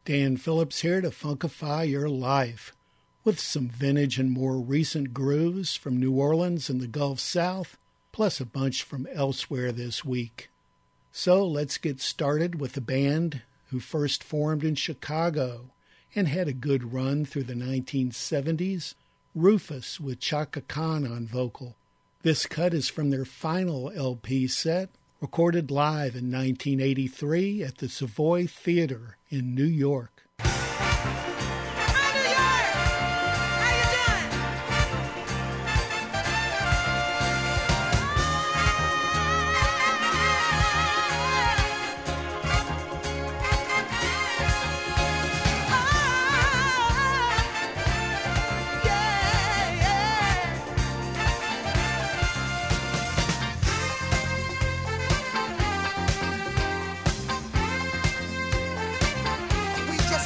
Dan Phillips here to funkify your life with some vintage and more recent grooves from New Orleans and the Gulf South, plus a bunch from elsewhere this week. So let's get started with a band who first formed in Chicago and had a good run through the 1970s, Rufus with Chaka Khan on vocal. This cut is from their final LP set, recorded live in 1983 at the Savoy Theater in New York. We just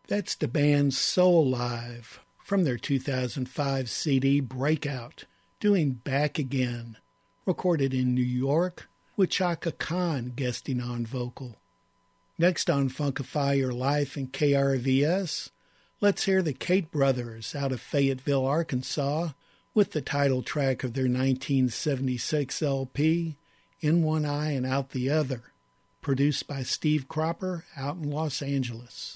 That's the band Soul Live from their 2005 CD Breakout, doing Back Again, recorded in New York with Chaka Khan guesting on vocal. Next on Funkify Your Life and KRVS, let's hear the Kate Brothers out of Fayetteville, Arkansas, with the title track of their 1976 LP, In One Eye and Out the Other, produced by Steve Cropper out in Los Angeles.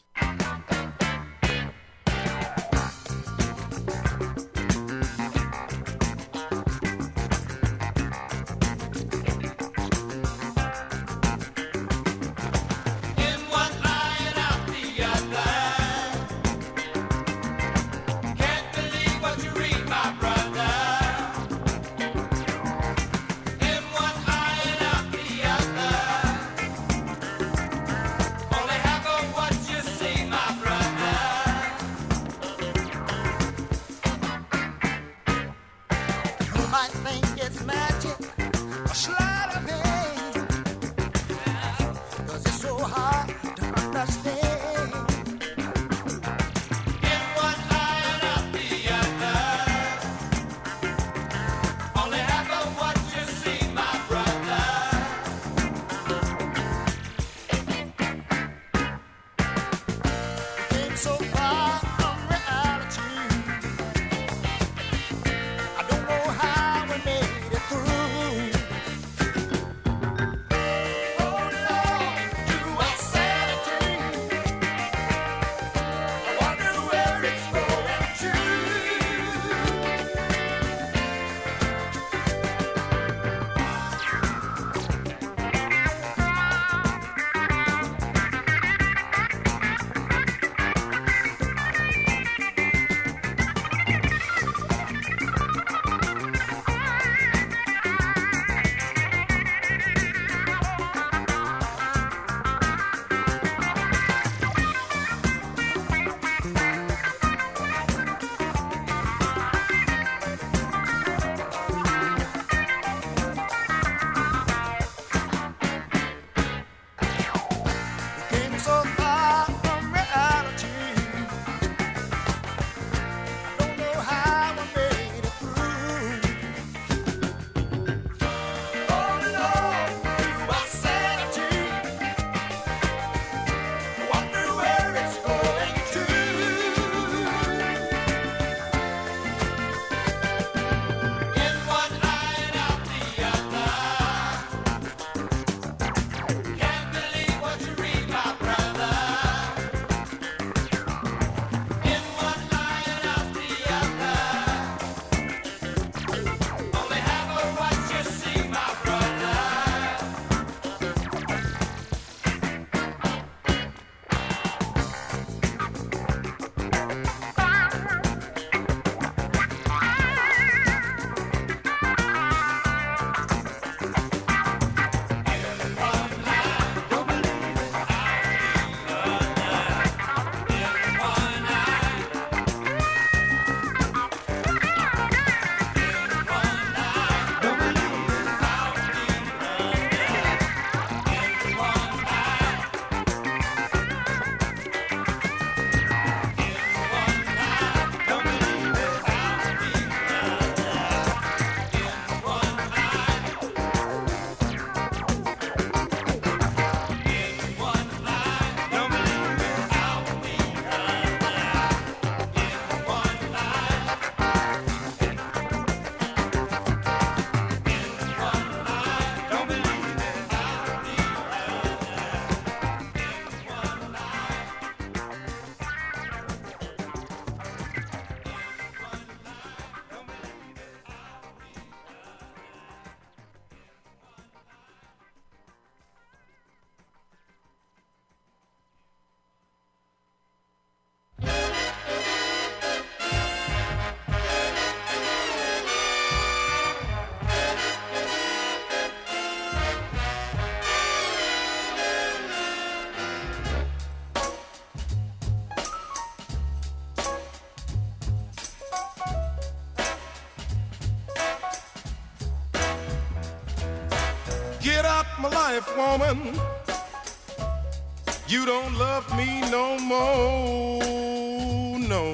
Get out my life, woman. You don't love me no more, no.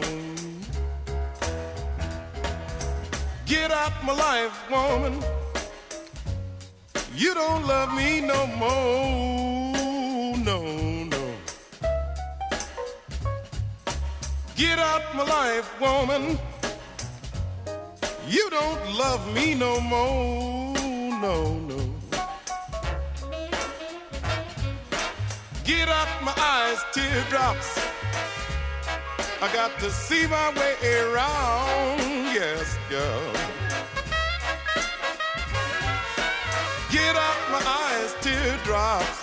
Get out my life, woman. You don't love me no more, no, no. Get out my life, woman. You don't love me no more, no, no. Get out my eyes, teardrops. I got to see my way around, yes, girl. Get out my eyes, teardrops.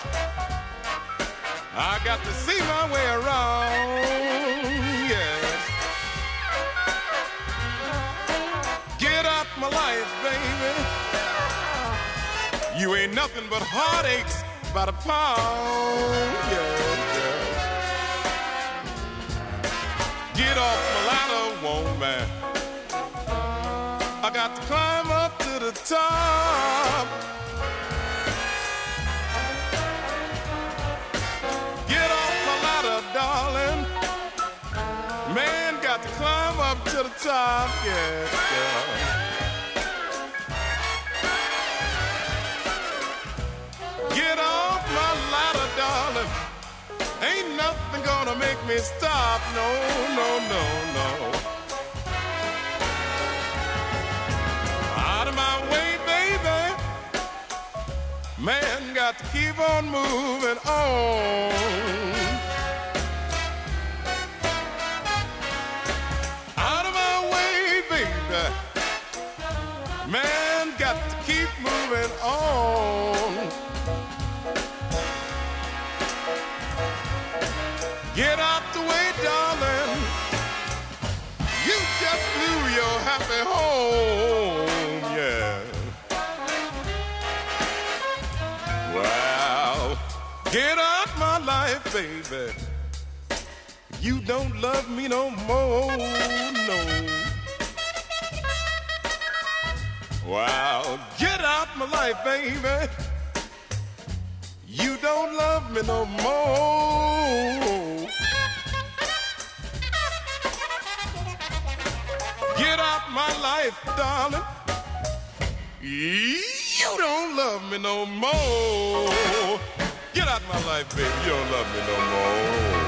I got to see my way around, yes. Get out my life, baby. You ain't nothing but heartaches by the pound, yes, girl. Get off my ladder, woman. I got to climb up to the top. Get off my ladder, darling. Man got to climb up to the top, yes, girl. Get off my ladder, darling. Ain't nothing gonna make me stop, no, no, no, no. Out of my way, baby. Man got to keep on moving on. Out of my way, baby. Man got to keep moving on. Get out the way, darling. You just blew your happy home, yeah. Wow. Get out my life, baby. You don't love me no more, no. Wow. Get out my life, baby. You don't love me no more. Get out my life, darling. You don't love me no more. Get out my life, baby. You don't love me no more.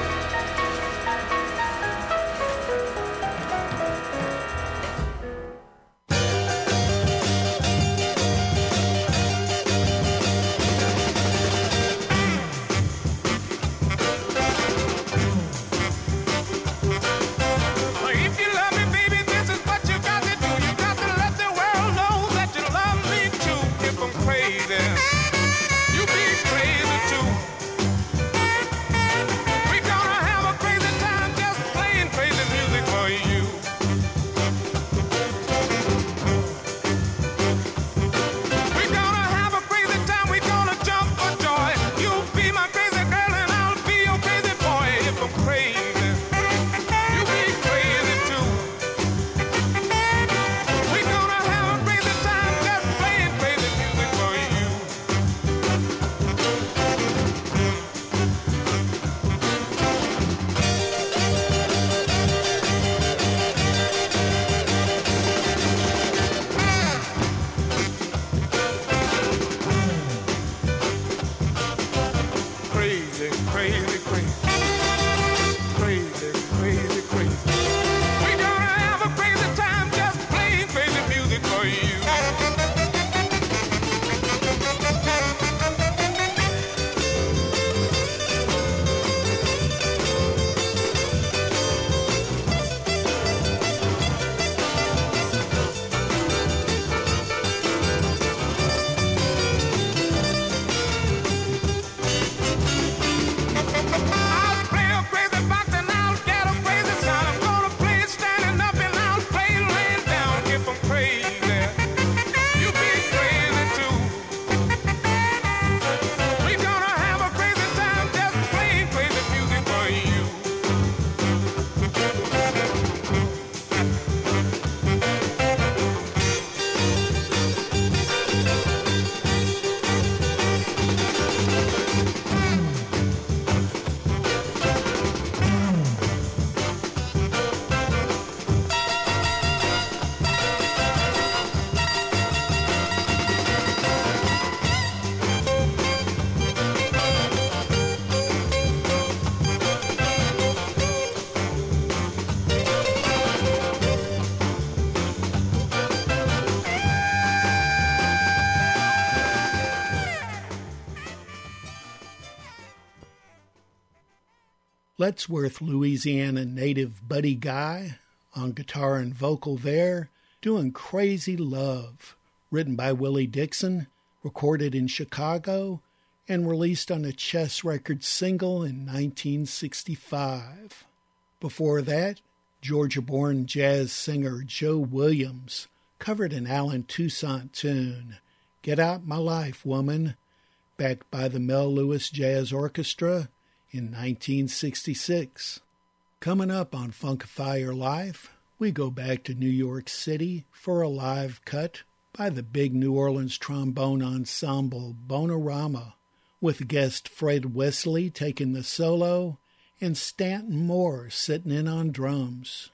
Lettsworth, Louisiana native Buddy Guy on guitar and vocal there, doing Crazy Love, written by Willie Dixon, recorded in Chicago, and released on a Chess Records single in 1965. Before that, Georgia-born jazz singer Joe Williams covered an Alan Toussaint tune, Get Out My Life, Woman, backed by the Mel Lewis Jazz Orchestra in 1966. Coming up on Funkify Your Life, we go back to New York City for a live cut by the big New Orleans trombone ensemble Bonarama, with guest Fred Wesley taking the solo and Stanton Moore sitting in on drums.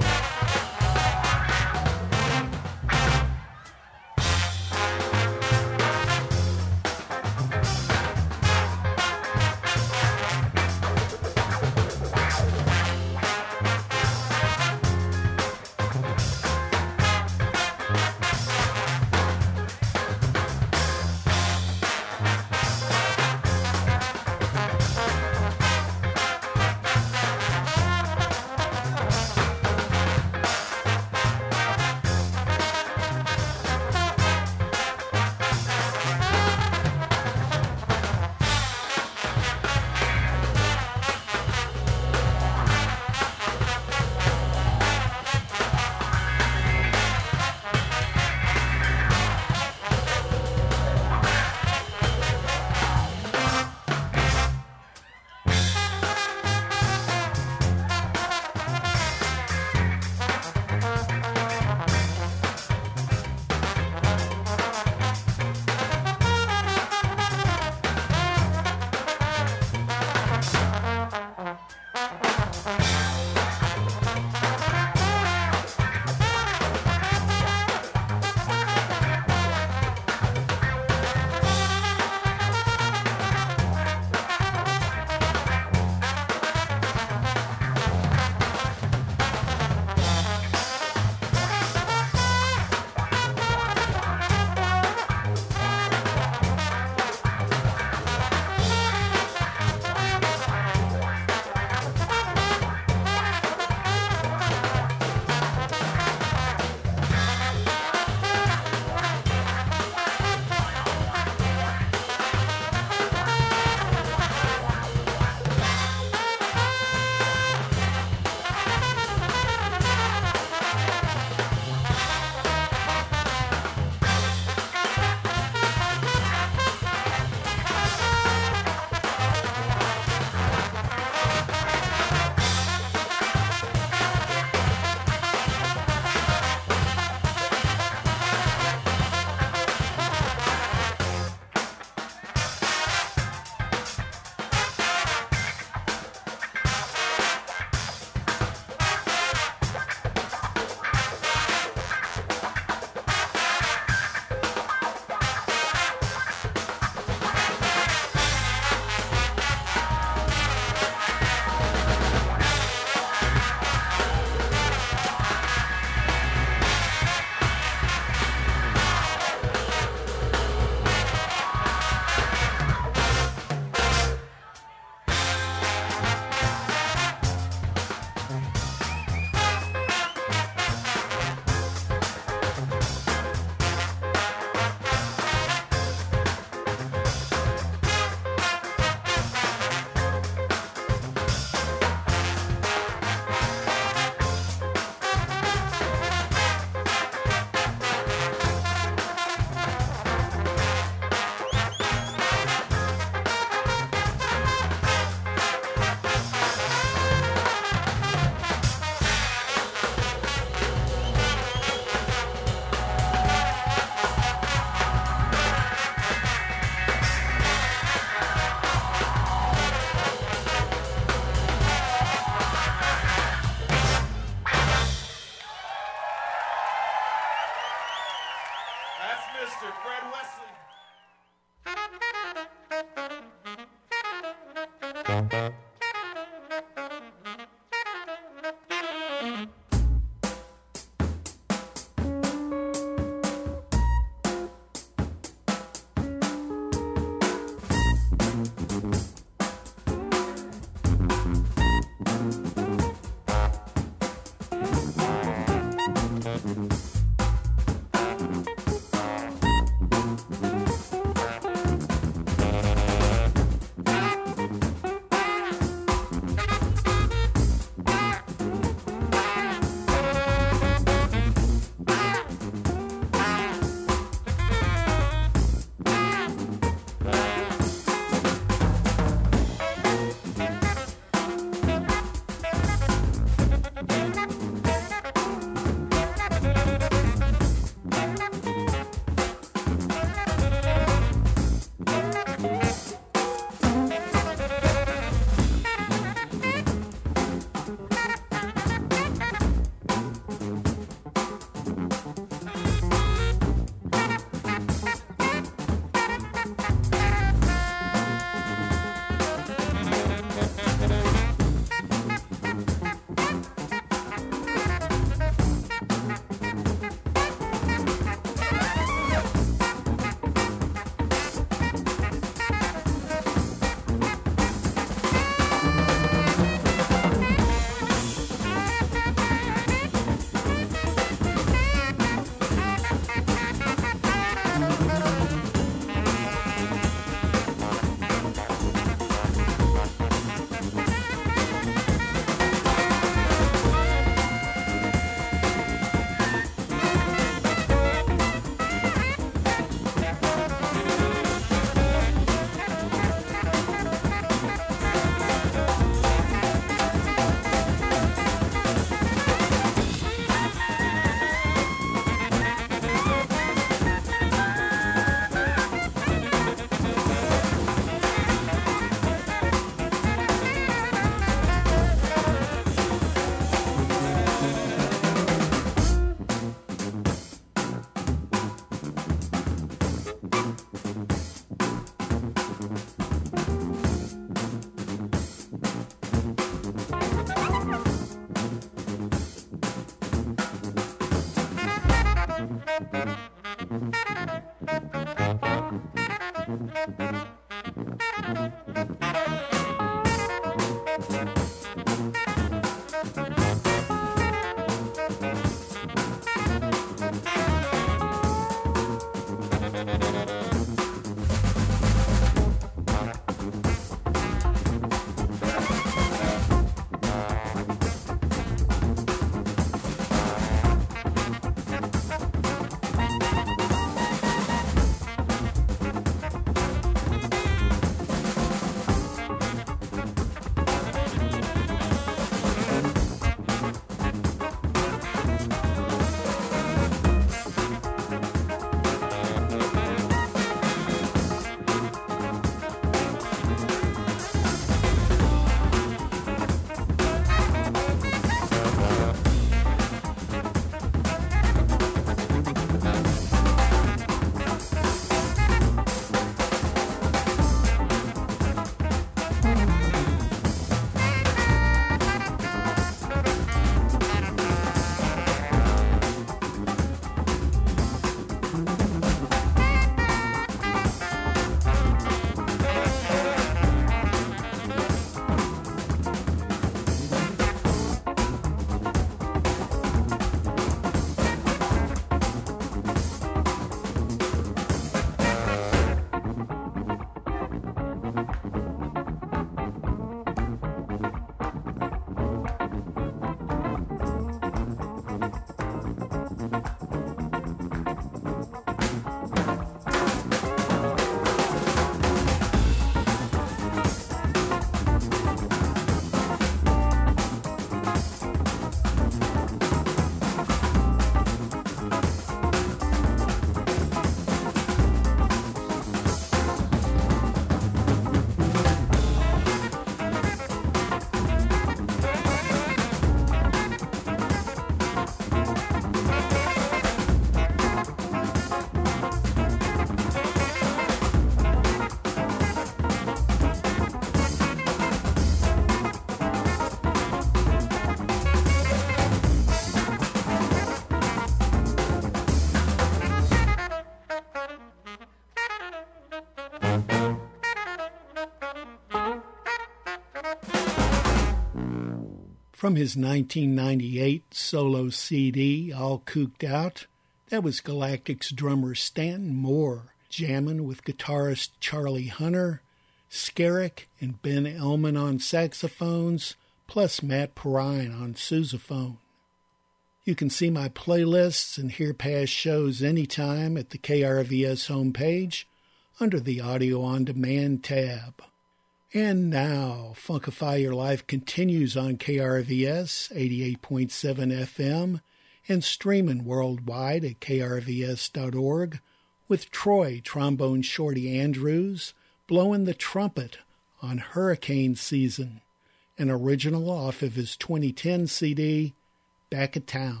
From his 1998 solo CD, All Cooked Out, that was Galactic's drummer Stanton Moore jamming with guitarist Charlie Hunter, Skerrick and Ben Elman on saxophones, plus Matt Perrine on sousaphone. You can see my playlists and hear past shows anytime at the KRVS homepage under the Audio On Demand tab. And now, Funkify Your Life continues on KRVS 88.7 FM and streaming worldwide at krvs.org with Troy Trombone Shorty Andrews blowing the trumpet on Hurricane Season, an original off of his 2010 CD, Back of Town.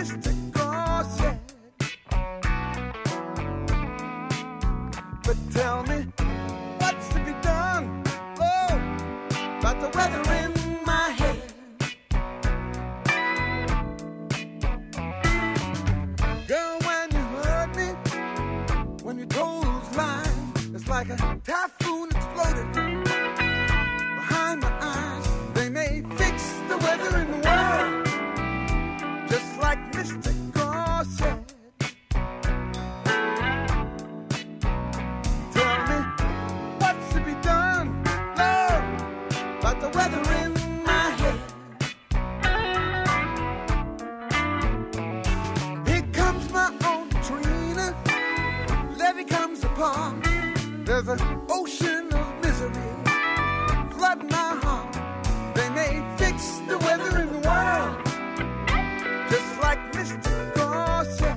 Mr. Gore said. But tell me, what's to be done? Oh, about the weather in my head. Girl, when you heard me, when you told those lines, it's like a typhoon exploded behind my eyes. They may fix the weather in the world, just like Mr. Gore said. Tell me, what's to be done, Lord, about the weather in my head. Here comes my own Trina, levee comes apart. There's an ocean of misery flooding my heart. They may fix the weather in the world, just like Mr. Gore said.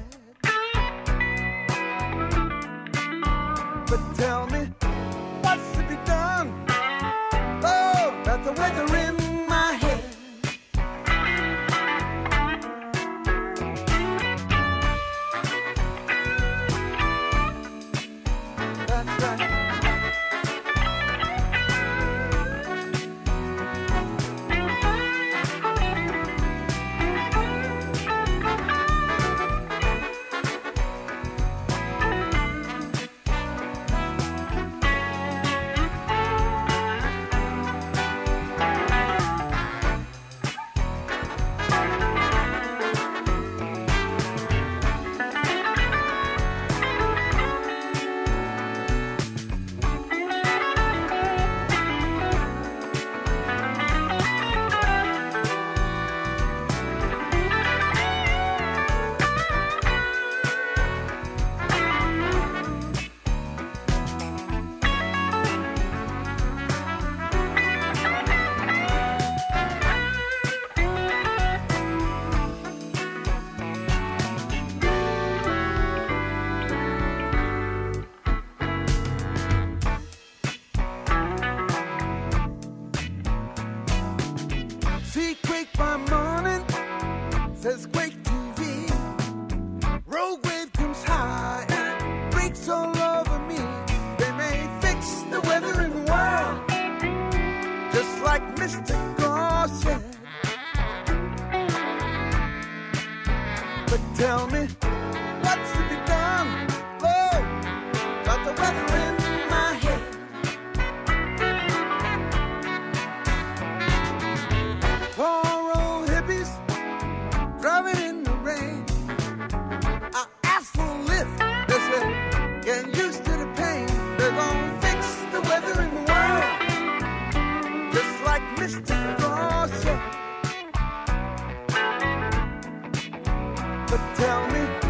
But tell me, what's to be done? Oh, about the weather in my head. That's right. See Quake by morning, says Quake TV. Rogue wave comes high and breaks all over me. They may fix the weather in the world, just like Mr. Gore said. But tell me, what's to be done? Oh, about the weather in my head. Poor old hippies driving in the rain. I asked for a lift. They said, get used to the pain. They're gonna fix the weather in the world, just like Mr. Gore said. But tell me,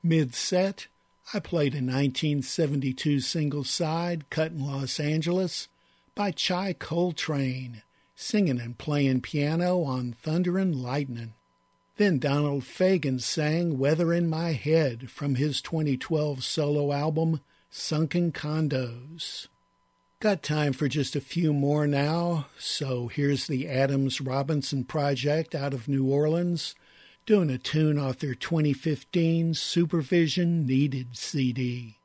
Mid-set, I played a 1972 single side cut in Los Angeles by Chai Coltrane, singing and playing piano on Thunder and Lightnin'. Then Donald Fagen sang Weather in My Head from his 2012 solo album, Sunken Condos. Got time for just a few more now, so here's the Adams Robinson Project out of New Orleans, doing a tune off their 2015 Supervision Needed CD.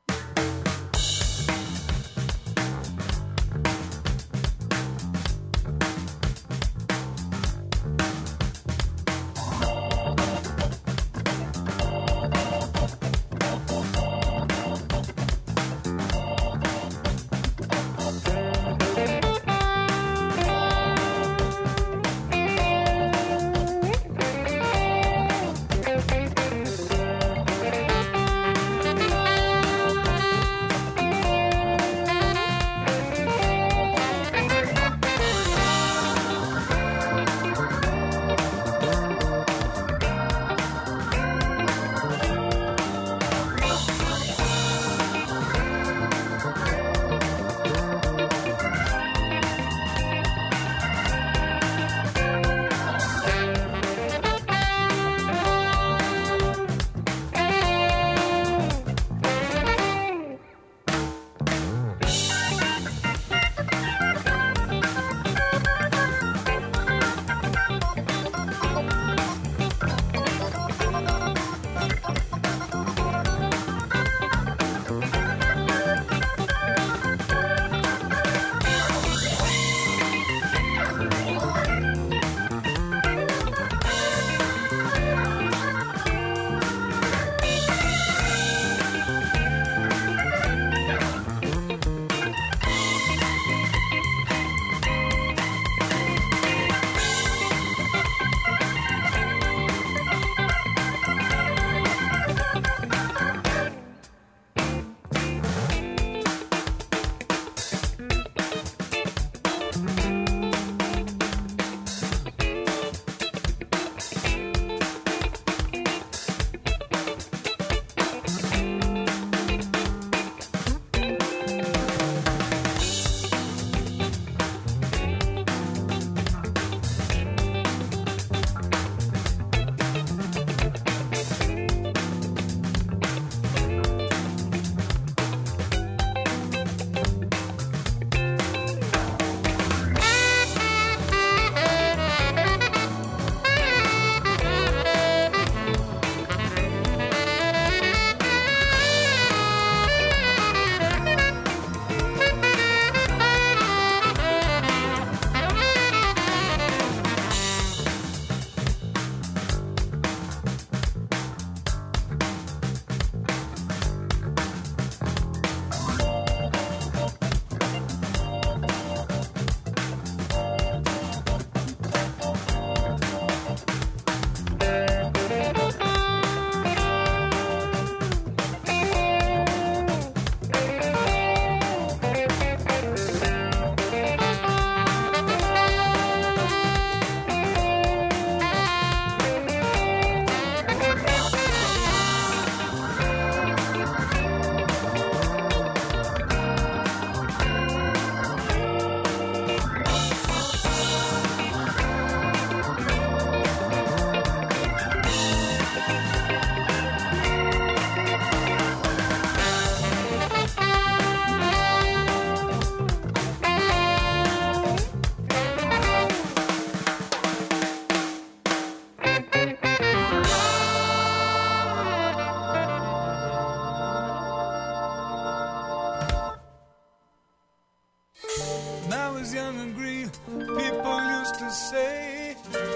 was young and green, people used to say,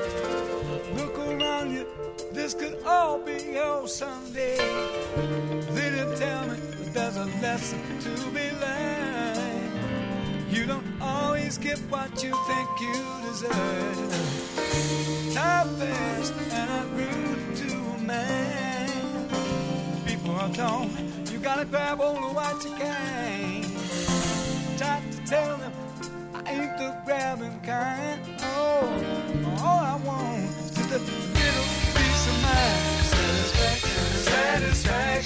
look around you, this could all be yours someday. They didn't tell me there's a lesson to be learned. You don't always get what you think you deserve. Time passed and I grew to a man. People are told you gotta grab all of what you can. Tried to tell them I ain't the grabbing kind. Oh, all I want is just a little piece of mind. Satisfaction, satisfaction.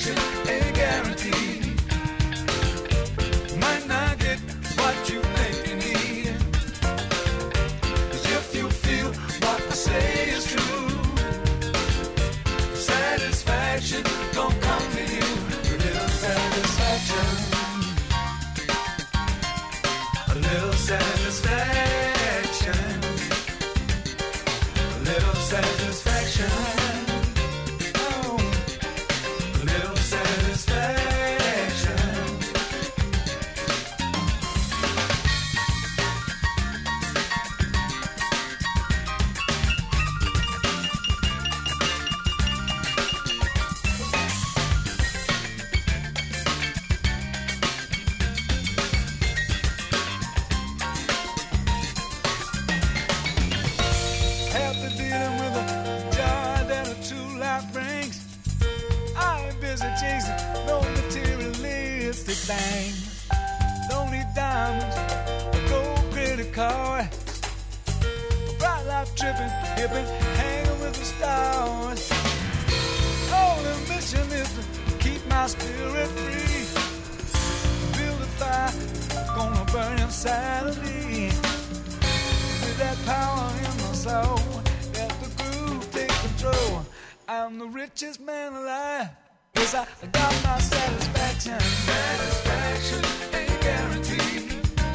car. Bright life tripping, hipping, hanging with the stars. Oh, the mission is to keep my spirit free. Build a fire, gonna burn inside of me. With that power in my soul, let the groove take control. I'm the richest man alive, 'cause I got my satisfaction. Satisfaction ain't guaranteed.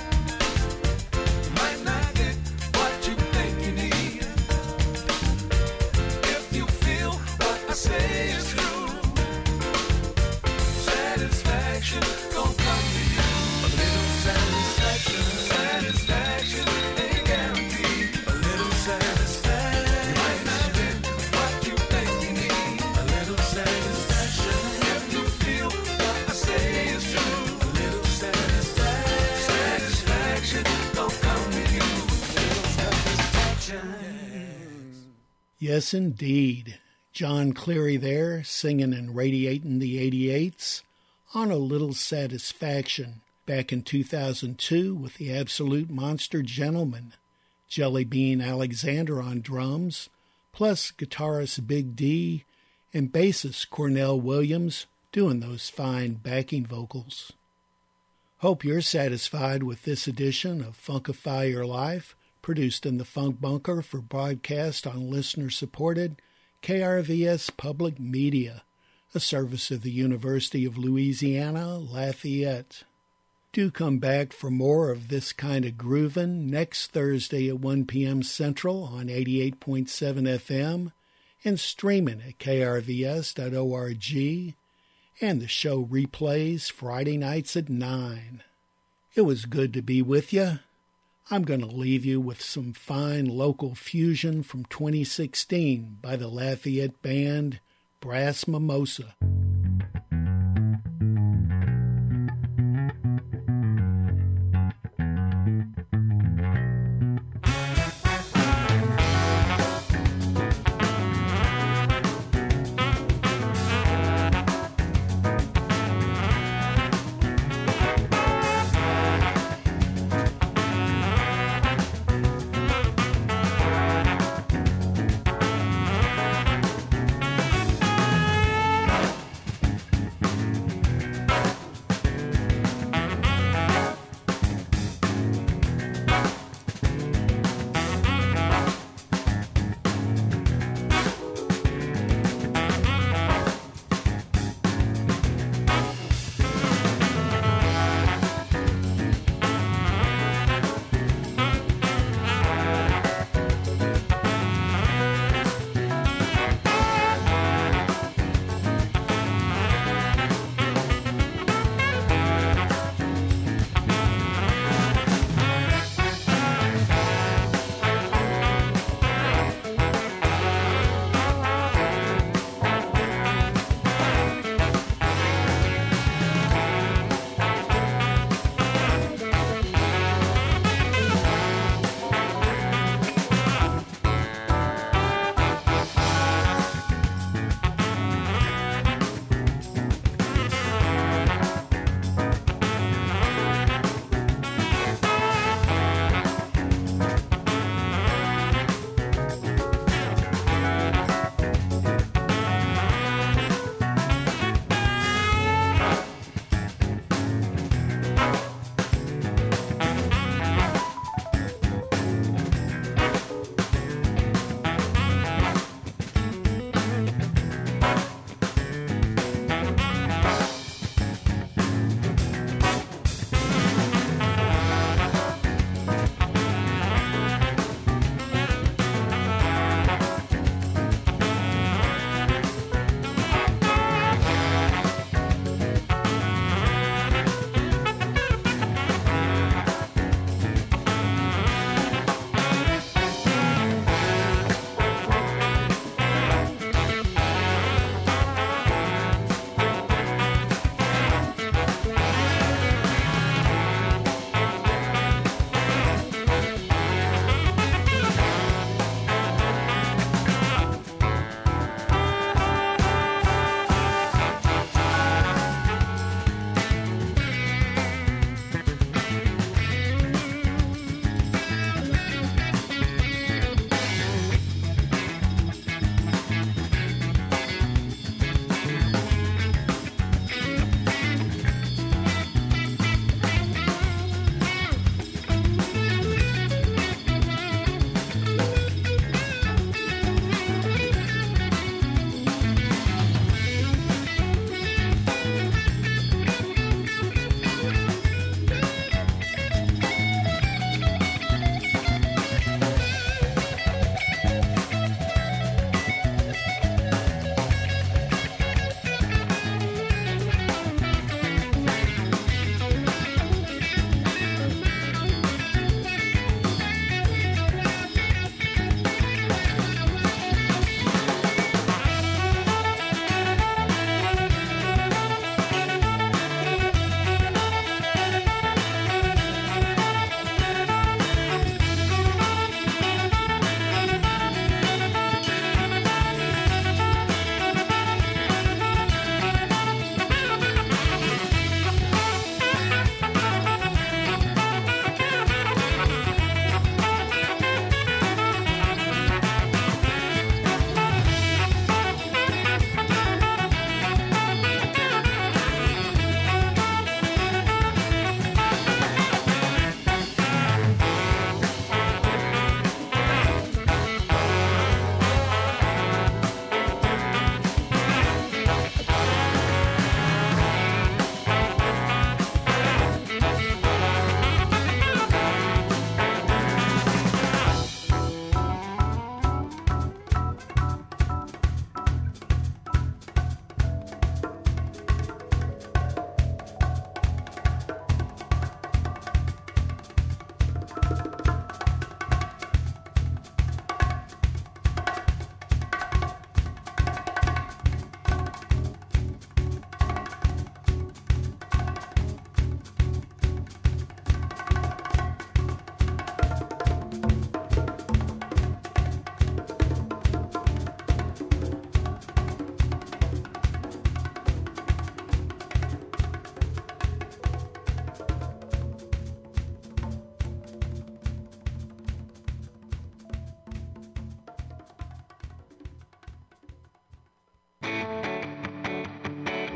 Might not get what you think you need. If you feel what I say is true, satisfaction gon' come to you. A little satisfaction, satisfaction ain't guaranteed. A little satisfaction, you might not get what you think you need. A little satisfaction, if you feel what I say is true. A little satisfaction, satisfaction gon' come to you. A little satisfaction. Yes, indeed. John Cleary there, singing and radiating the 88s on A Little Satisfaction back in 2002 with the Absolute Monster Gentleman, Jelly Bean Alexander on drums, plus guitarist Big D and bassist Cornell Williams doing those fine backing vocals. Hope you're satisfied with this edition of Funkify Your Life, produced in the Funk Bunker for broadcast on listener-supported KRVS Public Media, a service of the University of Louisiana, Lafayette. Do come back for more of this kind of groovin' next Thursday at 1 p.m. Central on 88.7 FM and streaming at krvs.org, and the show replays Friday nights at 9. It was good to be with you. I'm going to leave you with some fine local fusion from 2016 by the Lafayette band Brass Mimosa.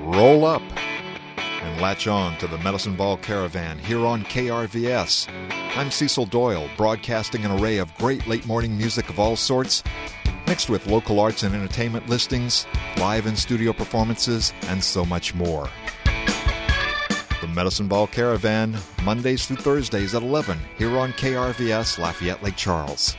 roll up and latch on to the Medicine Ball Caravan here on KRVS. I'm Cecil Doyle, broadcasting an array of great late-morning music of all sorts, mixed with local arts and entertainment listings, live and studio performances, and so much more. The Medicine Ball Caravan, Mondays through Thursdays at 11, here on KRVS, Lafayette Lake Charles.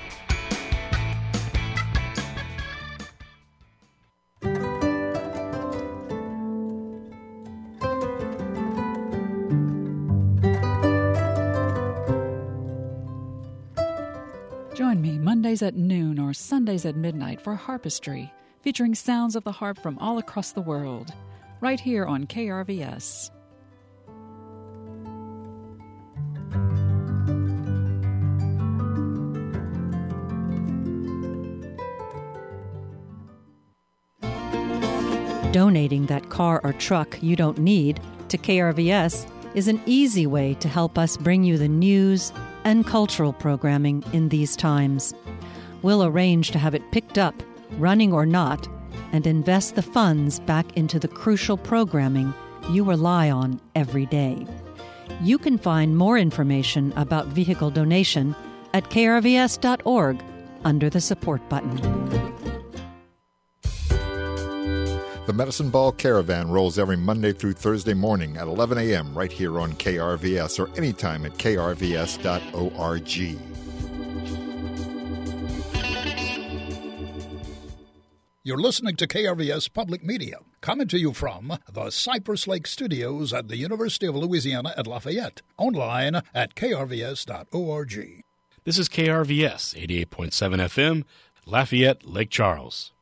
Join me Mondays at noon or Sundays at midnight for Harpistry, featuring sounds of the harp from all across the world, right here on KRVS. Donating that car or truck you don't need to KRVS is an easy way to help us bring you the news and cultural programming in these times. We'll arrange to have it picked up, running or not, and invest the funds back into the crucial programming you rely on every day. You can find more information about vehicle donation at krvs.org under the support button. The Medicine Ball Caravan rolls every Monday through Thursday morning at 11 a.m. right here on KRVS or anytime at krvs.org. You're listening to KRVS Public Media, coming to you from the Cypress Lake Studios at the University of Louisiana at Lafayette, online at krvs.org. This is KRVS 88.7 FM, Lafayette, Lake Charles.